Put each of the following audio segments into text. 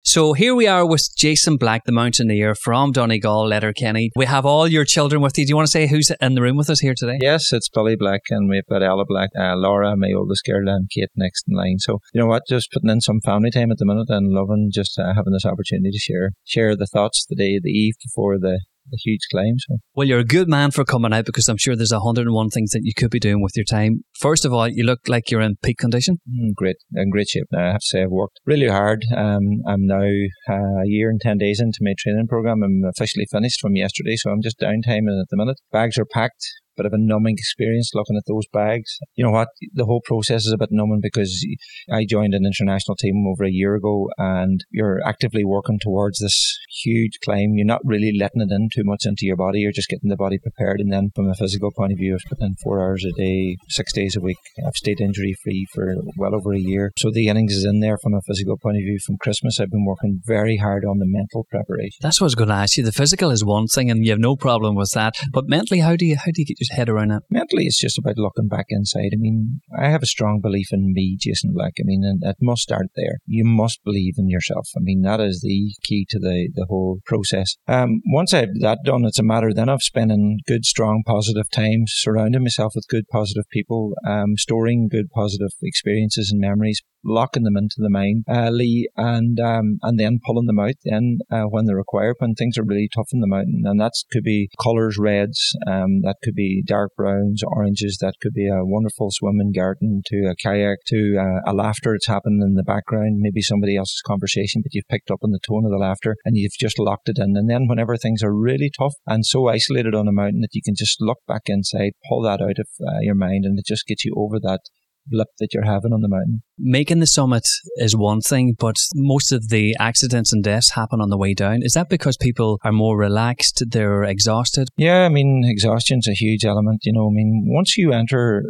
So here we are with Jason Black, the mountaineer from Donegal, Letterkenny. We have all your children with you. Do you want to say who's in the room with us here today? Yes, it's Billy Black, and we've got Ella Black, Laura, my oldest girl, and Kate next in line. So, you know what, just putting in some family time at the minute and loving just having this opportunity to share the thoughts the eve before the huge climb. So. Well, you're a good man for coming out, because I'm sure there's 101 things that you could be doing with your time. First of all, you look like you're in peak condition. Great. In great shape now. I have to say I've worked really hard. I'm now a year and 10 days into my training program. I'm officially finished from yesterday, so I'm just downtime at the minute. Bags are packed. Bit of a numbing experience looking at those bags. You know what? The whole process is a bit numbing, because I joined an international team over a year ago, and you're actively working towards this huge climb. You're not really letting it in too much into your body. You're just getting the body prepared. And then from a physical point of view, I've put in 4 hours a day, 6 days a week. I've stayed injury free for well over a year. So the innings is in there from a physical point of view. From Christmas, I've been working very hard on the mental preparation. That's what I was going to ask you. The physical is one thing, and you have no problem with that. But mentally, how do you get your head around that? Mentally, it's just about looking back inside. I mean, I have a strong belief in me, Jason Black. I mean, and it must start there. You must believe in yourself. I mean, that is the key to the whole process. Once I've that done, it's a matter then of spending good, strong, positive time, surrounding myself with good, positive people, storing good, positive experiences and memories, locking them into the mind, Lee, and then pulling them out then when they're required, when things are really tough in the mountain. And that could be colours, reds, that could be dark browns, oranges, that could be a wonderful swimming garden, to a kayak, to a laughter that's happening in the background, maybe somebody else's conversation, but you've picked up on the tone of the laughter and you've just locked it in. And then whenever things are really tough and so isolated on a mountain, that you can just look back inside, pull that out of your mind, and it just gets you over that blip that you're having on the mountain. Making the summit is one thing, but most of the accidents and deaths happen on the way down. Is that because people are more relaxed, they're exhausted? Yeah, I mean, exhaustion's a huge element. You know, I mean, once you enter,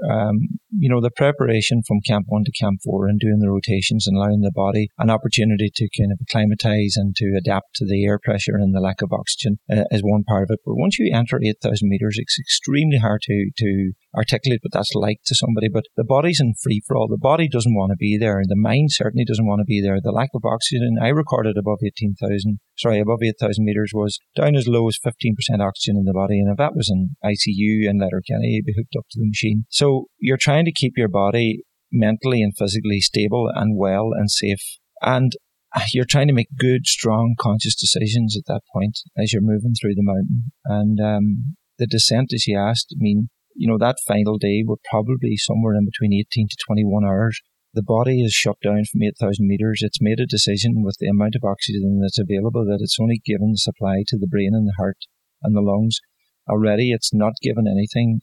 the preparation from Camp 1 to Camp 4 and doing the rotations and allowing the body an opportunity to kind of acclimatise and to adapt to the air pressure and the lack of oxygen is one part of it. But once you enter 8,000 metres, it's extremely hard to articulate what that's like to somebody. But the body's in free for all. The body doesn't want to be there. The mind certainly doesn't want to be there. The lack of oxygen, I recorded above 8,000 metres, was down as low as 15% oxygen in the body. And if that was in ICU in Letterkenny, you'd be hooked up to the machine. So you're trying to keep your body mentally and physically stable and well and safe. And you're trying to make good, strong, conscious decisions at that point as you're moving through the mountain. And the descent, as you asked, I mean, that final day would probably be somewhere in between 18 to 21 hours. The body is shut down from 8,000 metres. It's made a decision with the amount of oxygen that's available that it's only given supply to the brain and the heart and the lungs. Already it's not given anything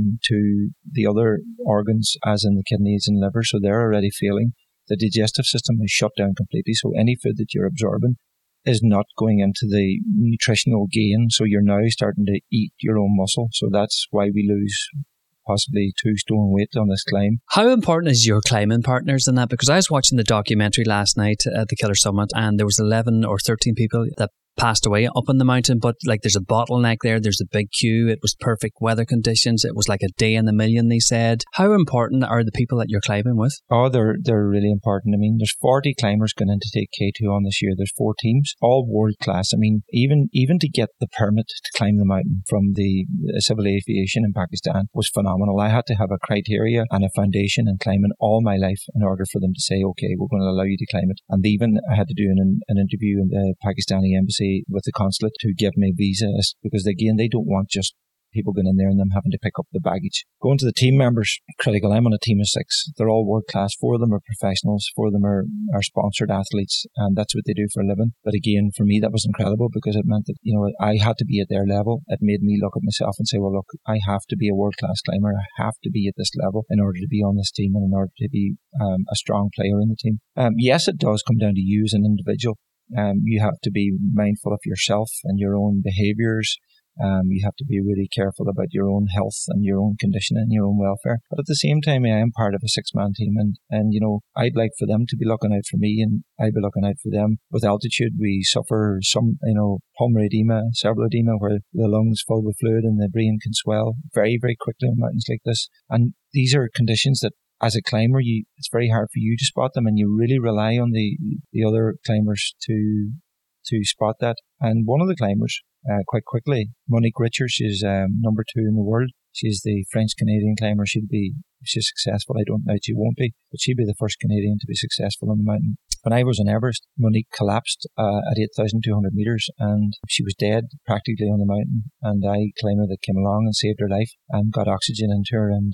to the other organs, as in the kidneys and liver, so they're already failing. The digestive system is shut down completely, so any food that you're absorbing is not going into the nutritional gain, so you're now starting to eat your own muscle. So that's why we lose possibly 2 stone weight on this climb. How important is your climbing partners in that? Because I was watching the documentary last night at the Killer Summit, and there was 11 or 13 people that passed away up on the mountain, but like there's a bottleneck there, there's a big queue, it was perfect weather conditions, it was like a day in a million, they said. How important are the people that you're climbing with? Oh, they're really important. I mean, there's 40 climbers going in to take K2 on this year. There's 4 teams, all world class. I mean, even to get the permit to climb the mountain from the civil aviation in Pakistan was phenomenal. I had to have a criteria and a foundation in climbing all my life in order for them to say, okay, we're going to allow you to climb it. And even I had to do an interview in the Pakistani embassy with the consulate to give me visas, because again, they don't want just people going in there and them having to pick up the baggage. Going to the team members, critical. I'm on a team of 6. They're all world class. 4 of them are professionals. 4 of them are sponsored athletes, and that's what they do for a living. But again, for me, that was incredible, because it meant that, I had to be at their level. It made me look at myself and say, well, look, I have to be a world class climber. I have to be at this level in order to be on this team and in order to be a strong player in the team. Yes, it does come down to you as an individual. You have to be mindful of yourself and your own behaviours. You have to be really careful about your own health and your own condition and your own welfare. But at the same time, I am part of a 6-man team, and I'd like for them to be looking out for me, and I'd be looking out for them. With altitude, we suffer some, pulmonary edema, cerebral edema, where the lungs fill with fluid and the brain can swell very, very quickly on mountains like this. And these are conditions that as a climber, it's very hard for you to spot them, and you really rely on the other climbers to spot that. And one of the climbers, quite quickly, Monique Richards, she's number 2 in the world. She's the French-Canadian climber. If she's successful, I don't doubt she won't be, but she'll be the first Canadian to be successful on the mountain. When I was on Everest, Monique collapsed at 8,200 metres, and she was dead practically on the mountain. And I climber that came along and saved her life and got oxygen into her, and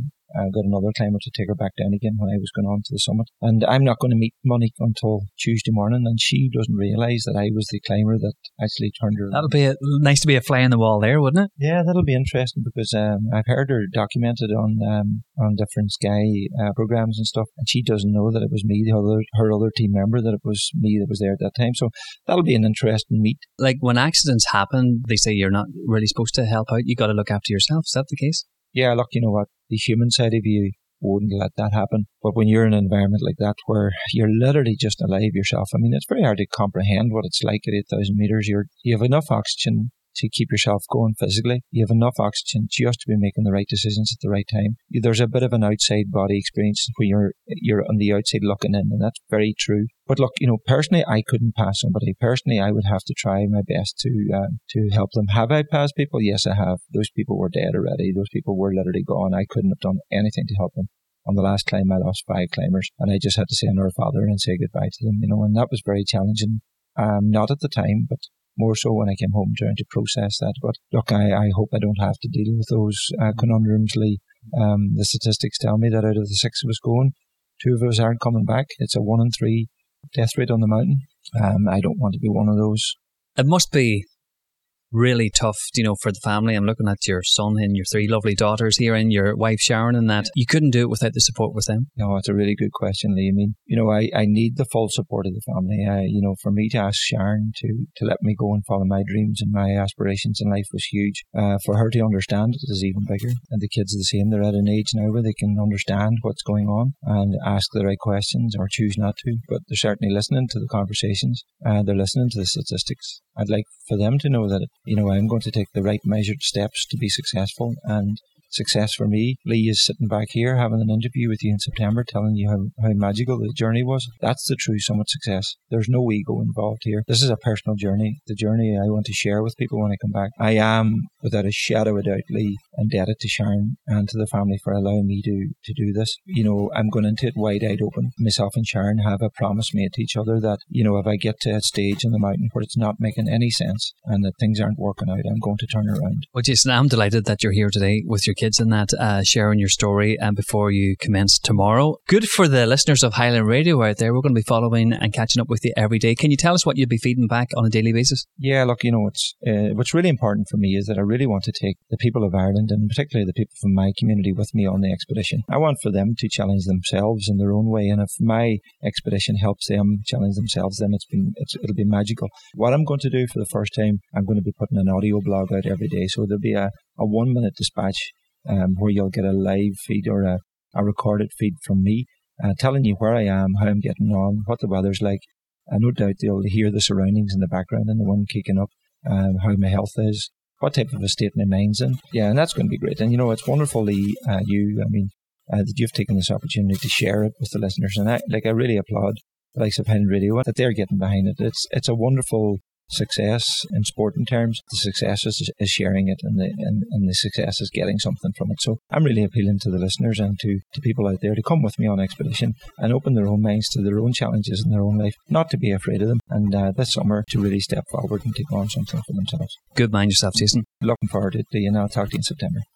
got another climber to take her back down again when I was going on to the summit. And I'm not going to meet Monique until Tuesday morning, and she doesn't realise that I was the climber that actually turned her. That'll be nice to be a fly on the wall there, wouldn't it? Yeah, that'll be interesting, because I've heard her documented on different Sky programs and stuff, and she doesn't know that it was me, her other team member, that it was me that was there at that time. So that'll be an interesting meet. Like, when accidents happen, they say you're not really supposed to help out. You got to look after yourself. Is that the case? Yeah, look, you know what? The human side of you wouldn't let that happen. But when you're in an environment like that where you're literally just alive yourself, I mean, it's very hard to comprehend what it's like at 8,000 metres. You have enough oxygen to keep yourself going physically. You have enough oxygen just to be making the right decisions at the right time. There's a bit of an outside body experience where you're on the outside looking in, and that's very true. But look, you know, personally, I couldn't pass somebody. Personally, I would have to try my best to help them. Have I passed people? Yes, I have. Those people were dead already. Those people were literally gone. I couldn't have done anything to help them. On the last climb, I lost 5 climbers, and I just had to say Our Father and say goodbye to them, you know, and that was very challenging. Not at the time, but more so when I came home trying to process that. But look, I hope I don't have to deal with those conundrums, Lee. The statistics tell me that out of the 6 of us going, 2 of us aren't coming back. It's a 1 in 3 death rate on the mountain. I don't want to be one of those. It must be really tough, you know, for the family. I'm looking at your son and your 3 lovely daughters here and your wife Sharon, and that you couldn't do it without the support with them. No, it's a really good question, Lee. I mean, you know, I need the full support of the family. You know, for me to ask Sharon to let me go and follow my dreams and my aspirations in life was huge. For her to understand it is even bigger. And the kids are the same. They're at an age now where they can understand what's going on and ask the right questions or choose not to. But they're certainly listening to the conversations. They're listening to the statistics. I'd like for them to know that, you know, I'm going to take the right measured steps to be successful. And success for me, Lee, is sitting back here having an interview with you in September telling you how magical the journey was. That's the true summit success. There's no ego involved here. This is a personal journey, the journey I want to share with people when I come back. I am, without a shadow of doubt, Lee, indebted to Sharon and to the family for allowing me to do this. You know, I'm going into it wide-eyed open. Myself and Sharon have a promise made to each other that, you know, if I get to a stage on the mountain where it's not making any sense and that things aren't working out, I'm going to turn around. Well, Jason, I'm delighted that you're here today with your kids and that sharing your story and before you commence tomorrow. Good for the listeners of Highland Radio out there. We're going to be following and catching up with you every day. Can you tell us what you'll be feeding back on a daily basis? Yeah, look, you know, what's really important for me is that I really want to take the people of Ireland and particularly the people from my community with me on the expedition. I want for them to challenge themselves in their own way, and if my expedition helps them challenge themselves, then it'll be magical. What I'm going to do for the first time, I'm going to be putting an audio blog out every day. So there'll be a 1-minute dispatch where you'll get a live feed or a recorded feed from me telling you where I am, how I'm getting on, what the weather's like. No doubt you'll hear the surroundings in the background and the wind kicking up, how my health is, what type of a state my mind's in. Yeah, and that's going to be great. And, you know, it's wonderfully that you've taken this opportunity to share it with the listeners. And I really applaud the likes of Highland Radio that they're getting behind it. It's a wonderful success in sporting terms. The success is sharing it, and the success is getting something from it. So I'm really appealing to the listeners and to people out there to come with me on expedition and open their own minds to their own challenges in their own life, not to be afraid of them, and this summer to really step forward and take on something for themselves. Good mind yourself, Jason. Looking forward to it, and I'll talk to you in September.